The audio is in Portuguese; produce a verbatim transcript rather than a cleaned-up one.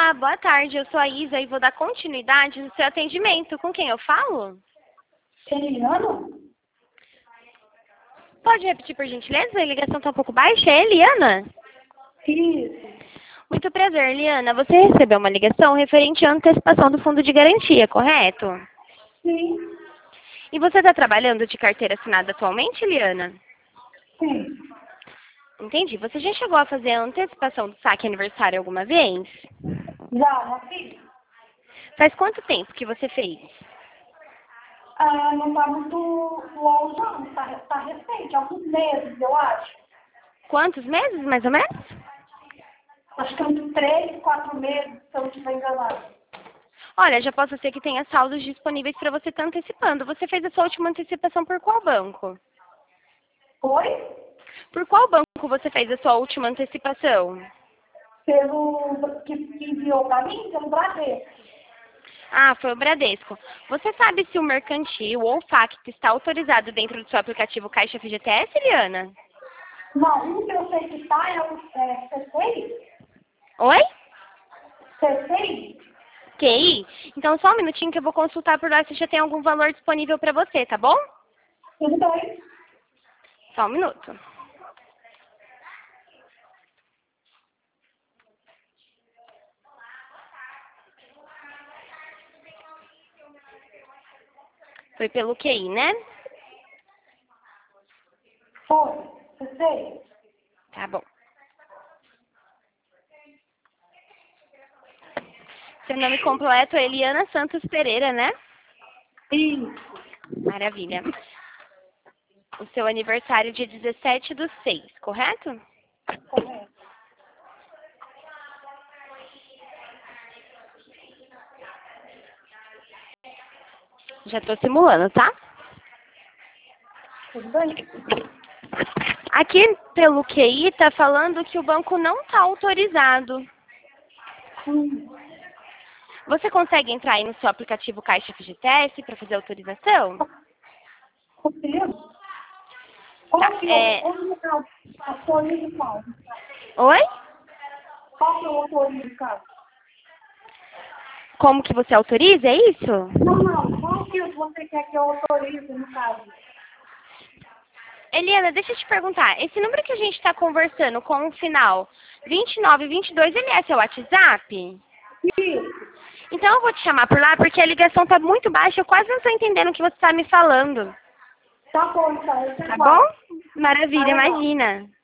Olá, boa tarde. Eu sou a Isa e vou dar continuidade no seu atendimento. Com quem eu falo? Eliana? Pode repetir, por gentileza? A ligação está um pouco baixa. É Eliana? Isso. Muito prazer, Eliana. Você recebeu uma ligação referente à antecipação do fundo de garantia, correto? Sim. E você está trabalhando de carteira assinada atualmente, Eliana? Sim. Entendi. Você já chegou a fazer a antecipação do saque aniversário alguma vez? Já, já fiz? Faz quanto tempo que você fez? Ah, não tá muito longe, não. Tá, tá recente, alguns meses, eu acho. Quantos meses, mais ou menos? Acho que uns três, quatro meses, se eu não estiver enganado. Olha, já posso ser que tenha saldos disponíveis para você estar antecipando. Você fez a sua última antecipação por qual banco? Foi? Por qual banco você fez a sua última antecipação? Pelo que enviou pra mim, pelo Bradesco. Ah, foi o Bradesco. Você sabe se o mercantil ou o Facto está autorizado dentro do seu aplicativo Caixa F G T S, Eliana? Não, um que eu sei que tá é o é, C seis. Oi? C seis? Q I? Então só um minutinho que eu vou consultar por lá se já tem algum valor disponível para você, tá bom? Tudo bem. Só um minuto. Foi pelo Q I, né? Foi. C seis? Tá bom. Seu nome completo é Eliana Santos Pereira, né? Isso. Maravilha. O seu aniversário é dia dezessete do seis, correto? Correto. Já estou simulando, tá? Tudo bem? Aqui, pelo Q I, tá falando que o banco não está autorizado. Hum. Você consegue entrar aí no seu aplicativo Caixa F G T S para fazer autorização? Consigo? Qual que é é- o onde está autoriza o caso? Oi? Qual que é o autoriza o caso? Como que você autoriza, é isso? Não, não. Qual que você quer que eu autorize no caso? Eliana, deixa eu te perguntar. Esse número que a gente está conversando com o final vinte e nove vinte e dois, ele é seu WhatsApp? Isso. Então eu vou te chamar por lá porque a ligação tá muito baixa. Eu quase não estou entendendo o que você está me falando. Tá bom, então. Eu te Tá guardo. bom? Maravilha, Tá legal. imagina.